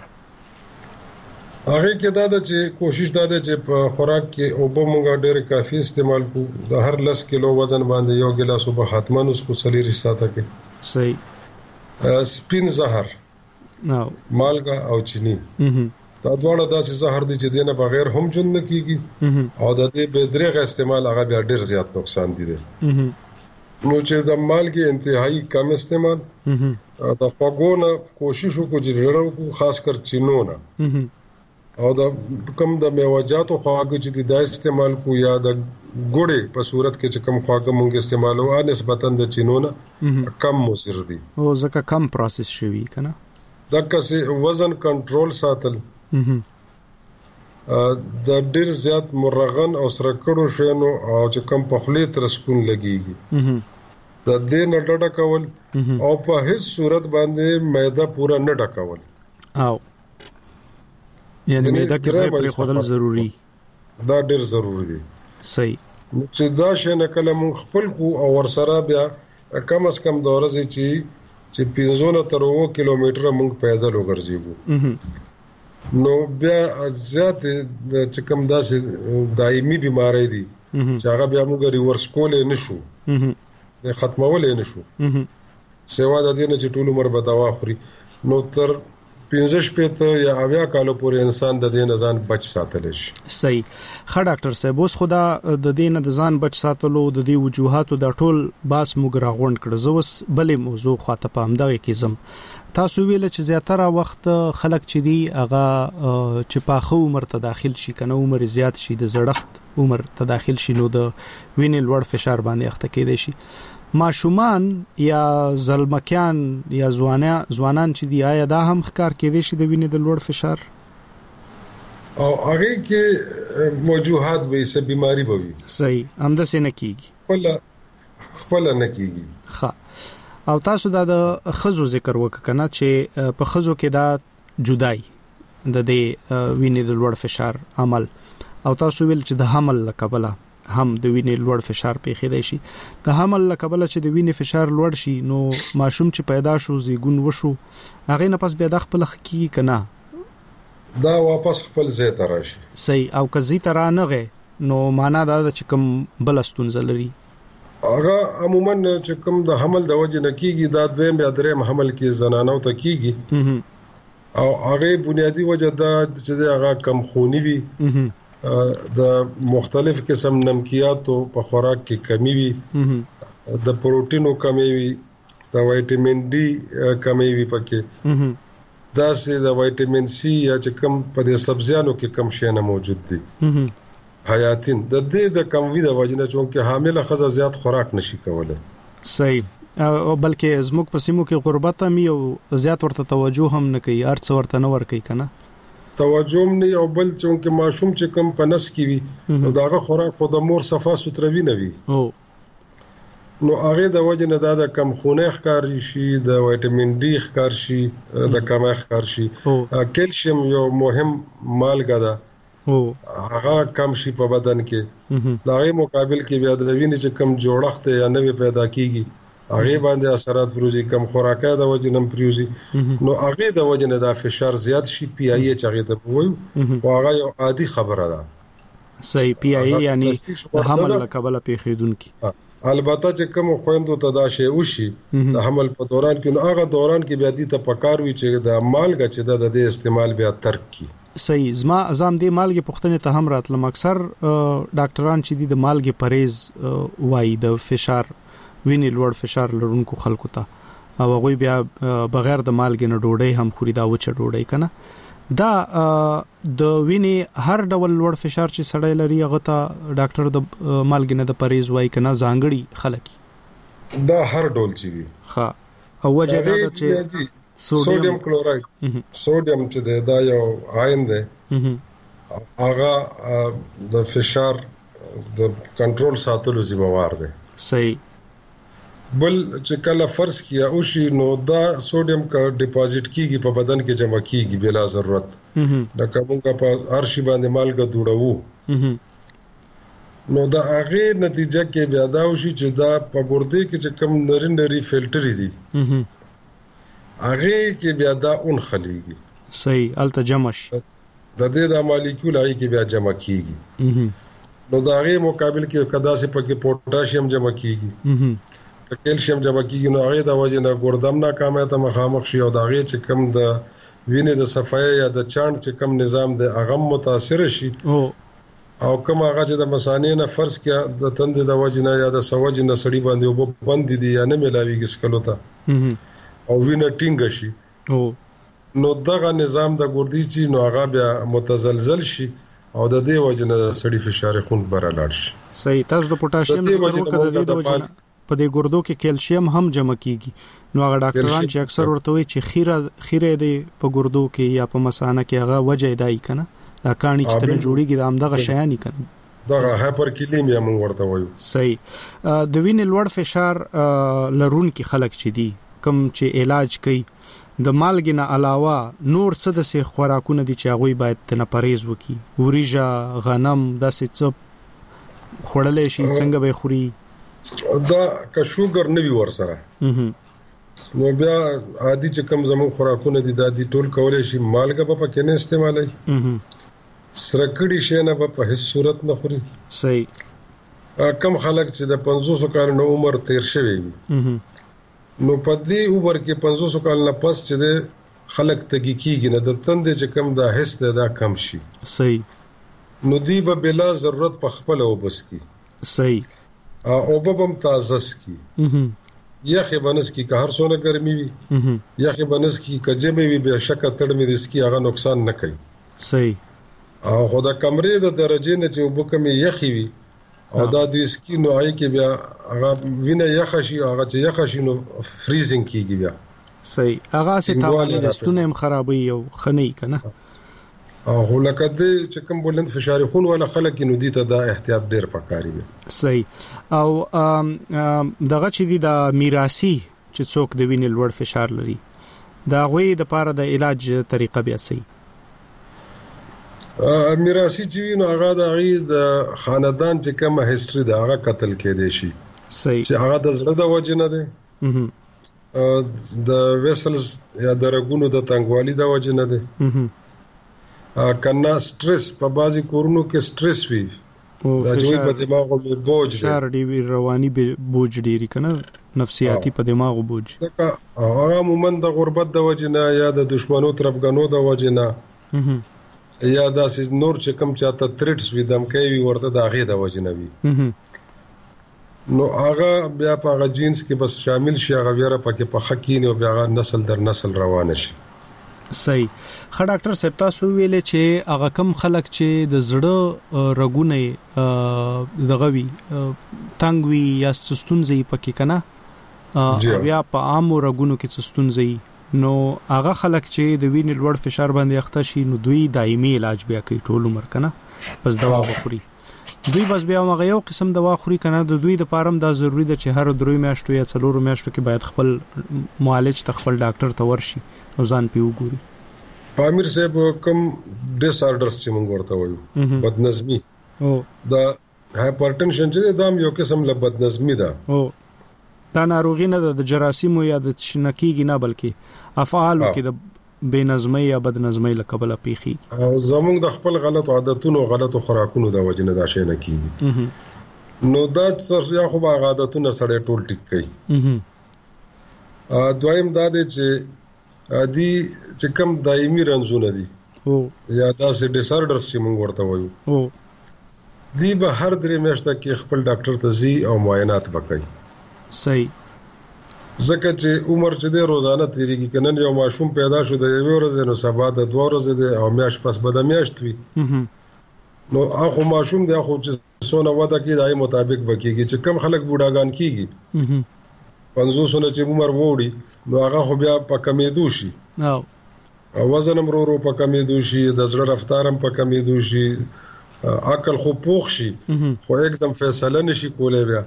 هغه کې دا د چې کوشش دا ده چې په خوراک کې اوبه مونږه ډېر کافي استعمال کو، د هر لس کیلو وزن باندې یو ګلاس اوبه حتمن اس کو سلیری ساته کې. صحیح. سپین زهر نو مالګه او چینی دا دواړه داسې زهر دي چې دینه بغیر هم جون نه کیږي او د دې به درېغه استعمال هغه بیا ډېر زیات نقصان دي. نو چې د مالګه انتهایی کم استعمال دا فغونه کوشش وکړو چې ډېر خاص کر چینونه او دا کم د میوجاتو خواږه چې د استعمال کو یا د ګوړې په صورت کې چې کم خواږه مونږ استعمالو ا نسبتا د چینونه کم مضر دي او ځکه کم پروسس شوی کنه، دغه سه وزن کنټرول ساتل د ډیر زیات مرغن او سره کړو شنو او چې کم په خلی تر سکون لګيږي د دې نه ډډه کول او په هیڅ صورت باندې معده پورا نه ډکول او یعنی معده کې څه پر خودل ضروری دا ډیر ضروری دی. صحیح. چې دا شنه کله مونږ خپل کو او ور سره بیا کم از کم د ورځې چې چې پنځونه تر اوه کیلومتره مونږ پیدل وګرځيږو نو بیا زیات د چې کم داسې دایمي بیماری دي چې هغه بیا موږ ریورس کولې نشو نه ختمولې نشو سیوا د دې نه چې ټول عمر به دوا خوري نو تر پنځه شپږ یا اویا کالو پورې انسان د دې نزان بچ ساتل شي. صحیح. ښه ډاکټر صاحب اوس خدا د دې نه د ځان بچ ساتلو د دې وجوهاتو د ټول باس موږ راغونډ کړ. زه اوس بلې موضوع خاطه پام دغه کې زم تاسو ویل چې زیاتره وخت خلک چې دی هغه چې په خو عمر ته داخل شي کنه عمر زیات شي د زړښت عمر ته داخل شي نو د وینې لوړ فشار باندې اخته کېدای شي. ماشومان یا زلمکیان یا ځوانان ځوانان چې دی آیا دا هم ښکار کېدای شي د وینې د لوړ فشار او هغه کې وجوهات به څه بیماری به وي. صحیح. همدا څه نه کیږي خپل خپل نه کیږي. ښه. او تاسو دا د خزو ذکر وکړه چې په خزو کې دا جدای د دې وینې د لوړ فشار عمل او تاسو ویل چې د حمل لکبله هم د وینې لوړ فشار پیښیدای شي. د حمل لکبله چې د وینې فشار لوړ شي نو ماشوم چې پیدا شو زیګون وشو هغه نه پس بیا د خپل خکی کنه دا واپس خپل ځای ته راشي. صحیح. او کزي تر نه نو معنا دا چې کوم بلستون زلري هغه عموما چې کوم د حمل د وجه نه کیږي دا دویم یا دریم حمل کې زنانو ته کیږي او هغه بنیادی وجه دا چې هغه کم خونی وي د مختلف قسم نمکیاتو په خوراک کې کمی وي د پروتینو کمی وي د وایټامین ډي کمی وي پکې دا سه د وایټامین سي یا چې کم په دې سبزیانو کې کم شي نه موجود دي حیاتین د دې د کموي د وجنه چې حامله خزه زیات خوراک نشي کولای. صحیح. او بلکې زموږ په سیمو کې غربت هم یو زیات ورته توجه هم نه کوي ارڅ ورته نه ور کوي کنه توجه نه او بل چې ماشوم چې کم پنس کی وي نو داغه خوراک خو د مور صفه ستروي نه وي او نو هغه د وجه نه دا د کم خونه ښکار شي د وټامین ډي ښکار شي د کم ښکار شي کیلشیم یو مهم مالګه ده او هغه کم شي په بدن کې دا غي مقابل کې بیا د وینې چې کم جوړښت یا نوې پیدا کیږي هغه باندې اثرات پروزي کم خوراکه د وجه نم پروزي نو هغه د وجه نه دا فشار زیات شي پی آی ایچ هغه ته وایي او هغه یو عادي خبره ده صحیح پی آی ای یعنی حمل لقبله پیښیدونکي البته چې کوم خويندو ته دا شی وشي د حمل په دوران کې نو هغه دوران کې بیا دي ته پکار وي چې د مالګه چې د دې استعمال بیا ترک کی صحیح زما ازام دی مالګه پختنه ته هم راتلم اکثر ډاکټران چې دي د مالګه پرهیز وایي د فشار ویني لوړ فشار لرونکو خلکو ته او هغه بیا بغیر د مالګه نه ډوډۍ هم خوري دا وچه ډوډۍ کنه دا د ویني هر ډول لوړ فشار چې سړی لري هغه ته ډاکټر د مالګه نه د پرهیز وایي کنه ځانګړي خلک دا هر ډول چې وي ها او وجه دا چې سوډیم کلوراید سوډیم چې دا یو عین دی هغه د فشار د کنټرول ساتلو ذمہوار دی صحیح بل چې کله فرض کیا او شي نو دا سوډیم کا ډیپازټ کیږي په بدن کې جمع کیږي بلا ضرورت لکه موږ په هر شي باندې مالګه دوړو نو دا هغه نتیجه کې بیا دا وشي چې دا په ګردې کې چې کم نری نری فلټر دي هغه کې بیا دا اون خلیږي صحیح الته جمع شي د دې د مالیکول هغه کې بیا جمع کیږي نو دا هغه مقابل کې کدا سي پکې پوتاشیم جمع کیږي ته کیلشیم جمع کیږي نو هغه د وجه نه ګردم ناکامه ته مخامخ شي او دا هغه چې کم د وینې د صفایي یا د چاند چې کم نظام د هغه متاثر شي او او کوم هغه چې د مسانې نه فرض کیا د تند د وجه نه یا د سوج نه سړی باندې وب بند دي یا نه ملاويږي سکلو ته او وینه ټینګ شي او نو دغه نظام د ګردی چې نو هغه بیا متزلزل شي او د دې وجنه سړی فشار خون بره لاړ شي صحیح تاسو د پوتاشیم ذکر وکړه د دې وجنه په دې ګردو کې کیلشیم هم جمع کیږي نو هغه ډاکټران چې اکثر ورته وي چې خیره خیره دی په ګردو کې یا په مثانه کې هغه وجه دی کنه دا کانی چې تنه جوړیږي د امدغه شیانی کنه دغه هایپرکلیمیا موږ ورته وایو صحیح د وینې لوړ فشار لرون کې خلک چې دي کم چې علاج کوي د مالګې نه علاوه نور څه د سه خوراکونه دي چې هغه باید تنه پرهیز وکړي وريجه غنم داسې څه خړلې شي څنګه به خوري دا که شوګر نه وي ورسره نو بیا عادي چې کم زمون خوراکونه دي د دې ټول کولای شي مالګه په پکې نه استعمالي سرکړی شي نه په هیڅ صورت نه خوري صحیح کم خلک چې د پنځوس کالو عمر تیر شوی وي نو په دې عمر کې پنځوس کال نه پس چې د خلک تګی کیږي نه د تند چې کم دا حس دا کم شي صحیح نو دی به بلا ضرورت په خپل او بس کی صحیح او به هم تازه کی یخه بنس کی که هر څونه ګرمي وي یخه بنس کی کجه مې وي به شک تړ مې رسکی هغه نقصان نه کوي صحیح او خدا کمرې د درجه نه چې وبکمې یخي وي او دا د سکی نو آی کې بیا هغه وینه یخ شي هغه چې یخ شي نو فریزینګ کیږي بیا صحیح هغه سه تاوانې د ستونه هم خرابوي او خنۍ کنه او لکه دې چې کوم بلند فشار خون ولا خلک نو دي ته دا احتیاط ډیر پکاري صحیح او دغه چې دی د میراثي چې څوک د وینې لوړ فشار لري دا غوي د پاره د علاج طریقه بیا صحیح میراثي چې نو هغه د غي د خاندان چې کومه هیستوري دا هغه قتل کې دي شي صحیح چې هغه د زړه د وجه نه ده د ویسلز یا د رګونو د تنګوالي د وجه نه ده کنا سټرس په بازي کورونو کې سټرس وي دا چې په دماغو کې بوج شار دی رواني بوج ډیری کنه نفسیاتی په دماغو بوج هغه عموما د غربت د وجه نه یا د دشمنو طرفګانو د وجه نه یا داسې نور چې کم چاته تریټس وي دم کوي ورته د هغه د وجه نه وي نو هغه بیا په هغه جینس کې بس شامل شي هغه بیا پکې په حقین او بیا نسل در نسل روان شي صحیح خا ډاکټر صاحب تاسو ویلې چې هغه کم خلک چې د زړه رګونه دغه وی تنګ وی یا ستونزې پکې کنه بیا په عام رګونو کې ستونزې نو هغه خلک چې د وینې لوړ فشار باندې اخته شي نو دوی دایمي علاج بیا کوي ټول عمر کنه بس دوا وخوري دوی بس بیا هغه یو قسم دوا خوري کنه د دوی د پارم دا ضروری ده چې هر درې میاشتو یا څلورو میاشتو کې باید خپل معالج ته خپل ډاکټر ته ورشي او ځان پیو ګوري پامیر صاحب کوم ډیس آرډرز چې موږ ورته وایو بدنظمی او دا هایپرټنشن چې دا یو قسم له بدنظمی ده او دا ناروغي نه د جراثیمو یا د شنکیږي نه بلکې افعالو کې د بے نظمی یا بد نظمی له کبله پیخي او زموږ د خپل غلط عادتونو غلطو خوراکونو د وجې نه دا شي نه کیږي نو دا څه یا خو هغه عادتونه سره ټول ټیک کوي ا دویم دا دی چې ادي چې کوم دایمي رنځونه دي او یا داسې ډیس آرډرز چې موږ ورته وایو او دی به هر درې میاشتې کې خپل ډاکټر ته ځي او معاینات وکړي صحیح ځکه چې عمر چې د روزانه تیریږي کنن یو ماشوم پیدا شو د یو ورځې نو سبا د دوه ورځې د او میاش پس به د میاشت وي نو هغه ماشوم دی هغه چې سونه ودا کې دای مطابق وکیږي چې کم خلک بوډاګان کیږي پنځوس سنه چې عمر وړي نو هغه خو بیا په کمیدو شي او وزن هم ورو په کمیدو شي د زړه رفتار هم په کمیدو شي عقل خو پوخ شي خو एकदम فیصله نشي کولای بیا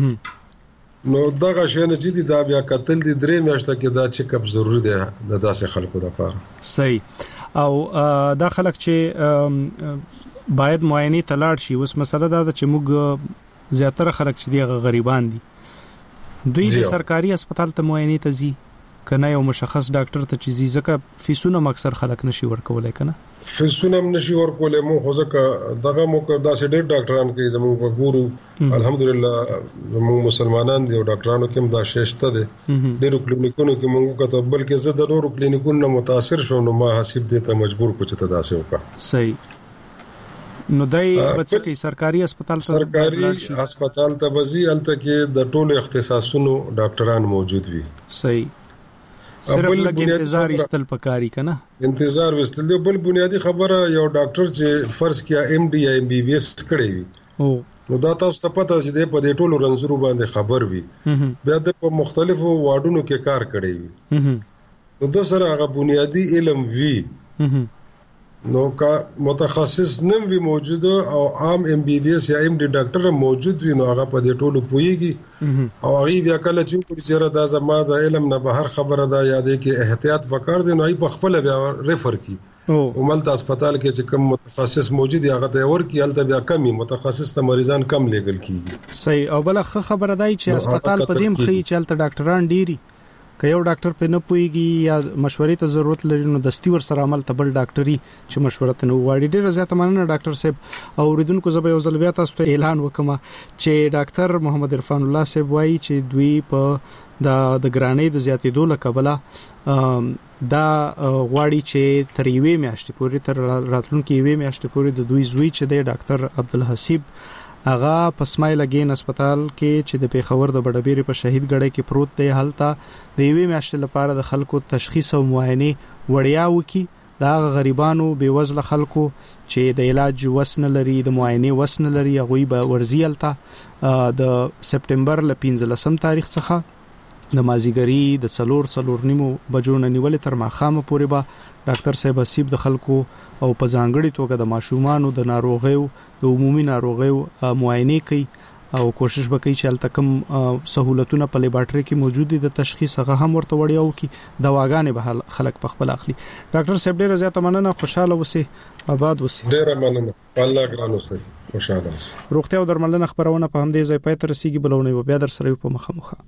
نو دغه شی نه چې دا بیا قتل دي درې میاشتې کې دا چیک اپ ضروری دی د داسې خلکو لپاره صحیح او دا خلک چې باید معاینه تلاړ شي اوس مسله دا ده چې موږ زیاتره خلک چې دی غریبان دي دوی د سرکاري هسپتال ته معاینه ته ځي کنه یو مشخص ډاکټر ته چې ځکه فیسونه مکسر خلک نشي ورکولای کنه فیسونه نشي ورکولای مو خو ځکه دغه مو دا سې ډېر ډاکټران کې زموږ په ګورو الحمدلله زموږ مسلمانان دي او ډاکټرانو کې هم دا شېشته دي ډېر کلینیکونو کې موږ کته بلکې زه د نورو کلینیکونو متاثر شوم نو ما حساب دي ته مجبور کو چې تداسه وکړه صحیح نو دای بچی کی سرکاري هسپتال ته سرکاري هسپتال ته وزي الته کې د ټولو اختصاصونو ډاکټران موجود وي صحیح صرف لګ انتظار استل پکاري کنه انتظار وستل دی بل بنیادی خبره یو ډاکټر چې فرض کیا ایم ډي یا ایم بي بي اس کړی وي او نو دا تاسو ته پته چې د په دې ټولو رنځورو باندې خبر وي بیا د په مختلفو واډونو کې کار کړی وي نو د سره هغه بنیادی علم وی نو کا متخصص نم وی موجود او عام ام بي بي اس یا ام ډي ډاکټر موجود وي نو هغه په دې ټولو پويږي او هغه بیا کله چې په چیرې دا زما د علم نه بهر خبره ده یادې کې احتیاط وکړ دي نو ای په خپل بیا ریفر کی او مل د هسپتال کې چې کوم متخصص موجود هغه ته ور کی الته بیا کمی متخصص ته مریضان کم لګل کیږي صحیح او بل خبره ده چې هسپتال په دې مخې چې الته ډاکټران ډيري که یو ډاکټر په نه پويږي یا مشورې ته ضرورت لري نو دستي ور سره عمل ته بل ډاکټري چې مشوره ته نو واړي ډېر زیات مننه ډاکټر صاحب او ریدونکو زبې یو ځل بیا تاسو ته اعلان وکم چې ډاکټر محمد عرفان الله صاحب وایي چې دوی په د د ګرانۍ د زیاتېدو له کبله دا غواړي چې تر یوې میاشتې پورې تر راتلونکي یوې میاشتې پورې د دوی زوی چې دی ډاکټر عبدالحسیب اغا پسمای لګین هسپتال کې چې د پیښور د بډبېری په شهید ګړی کې پروت دی حالت د یوې میاشتې لپاره د خلکو تشخیص او معاینه وړیا وکي دا غریبانو بیوزله خلکو چې د علاج وسن لري د معاینه وسن لري غوي به ورزیلته د سپټمبر ل پنځلسم تاریخ څخه د مازیګری د څلور څلور نیمو بجو نه نیولې تر ماخامه پورې به ډاکټر صاحب حسیب د خلکو او په ځانګړي توګه د ماشومانو د ناروغیو د عمومي ناروغیو معاینه کوي او کوشش وکړي چې الته کوم سہولتونه په لیبارټري کې موجود دي د تشخیص هغه هم ورته وړیا وکي دواګانې به خلک په خپل اخلي ډاکټر صاحب ډیره زیاته مننه خوشاله اوسئ آباد اوسئ ډیره مننه الله ګران اوسئ خوشاله اوسئ روغتیا او درملنه خبرونه په همدې ځای پای ته رسیدي بلونه بیا در سره په مخه مخه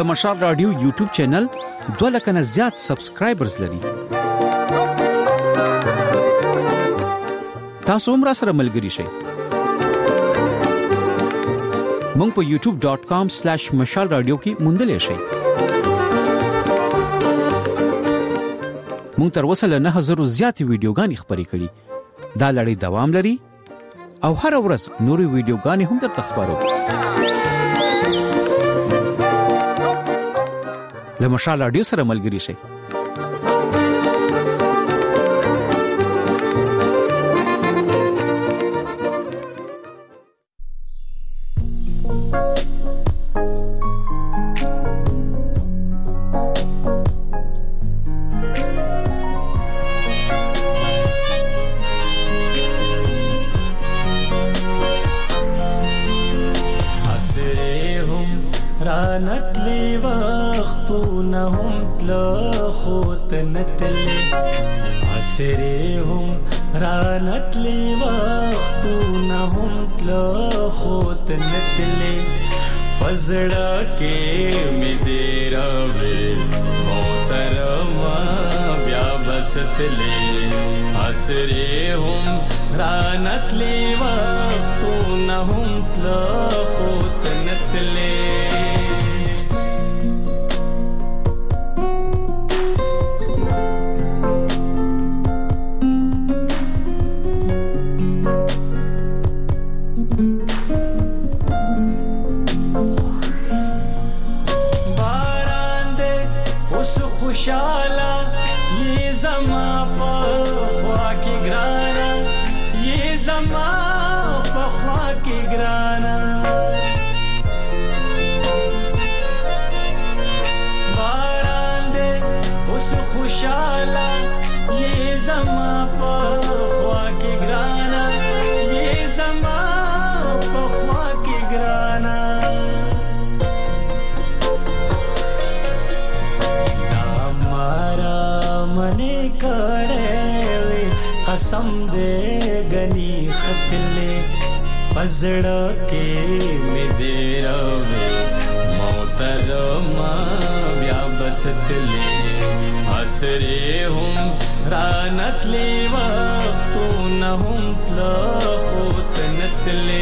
مشال رادیو یوټیوب چینل دوه لک نه زیات سبسکرایبرز لري. تاسو هم را سره ملګري شئ. مونږ په یوټیوب ډاٹ کام سلیش مشال رادیو کې موندلې شئ. مونږ تر اوسه له نه هزار زیاتې ویډیوګانې خپرې کړې. دا لړۍ دوام لري او هر ورځ نورې ویډیوګانې هم درته خپرو. له مشال رادیو سره ملګري شئ. رانتلی وختونه هم تلا خوت نتلی عصری هم رانتلی وختونه هم تلا خوت نتلی پزړه کې می دې راوي محترما بیا بستلی عصری هم رانتلی وختونه هم تلا خوت نتلی خوشالا یہ زما په خوا کې ګرانا یہ زما په خوا کې ګرانا باران دې اوس خوشالا یہ زما په خوا کې ګرانا یہ زما په خوا کې ګرانا قسم دے گنی خطلے پزڑا کے میں دے روے محترما بیا بستلے عصرے ہم رانتلے وقتو نہ ہم تلا خوت نتلے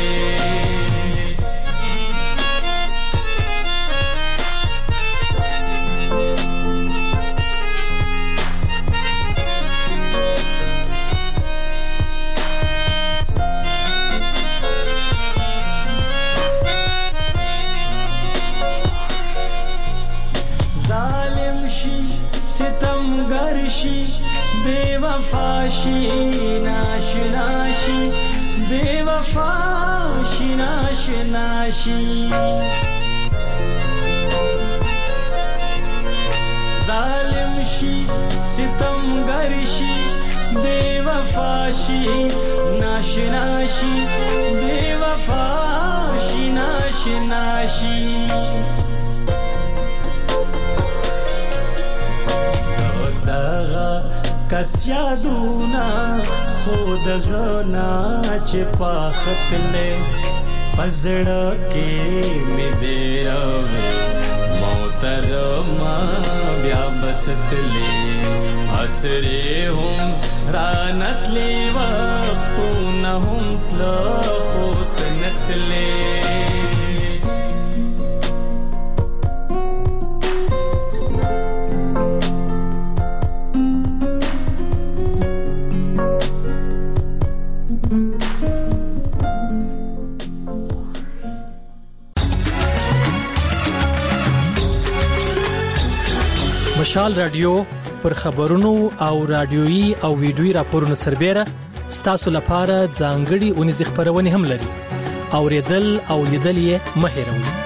ستمگرشی بے وفاشی ناشناشی بے وفاشی ناشناشی ظالم شی ستمگرشی بے وفاشی ناشناشی بے وفاشی ناشناشی کس یادونا خود زنا چپا خطلے پزڑا کے میں دے روے محترما بیا بستلے عصرے ہم رانتلے وقتو نہ ہم تلا خوت نتلے مشال رادیو پر خبرونو او رادیوي او ویډیوي راپورونو سربېره ستاسو لپاره ځانګړي اونیز خبرونه هم لري. اوریدل او لیدل یې مه هېروئ.